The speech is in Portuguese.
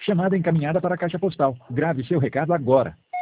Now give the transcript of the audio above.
Chamada encaminhada para a caixa postal. Grave seu recado agora.